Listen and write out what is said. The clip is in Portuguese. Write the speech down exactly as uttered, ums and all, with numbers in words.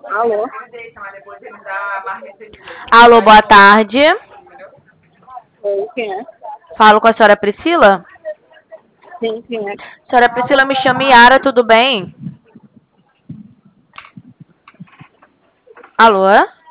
Alô? Alô, boa tarde. Oi, quem é? Falo com a senhora Priscila? Sim, quem é? Senhora Priscila, me chama Yara, tudo bem? Alô?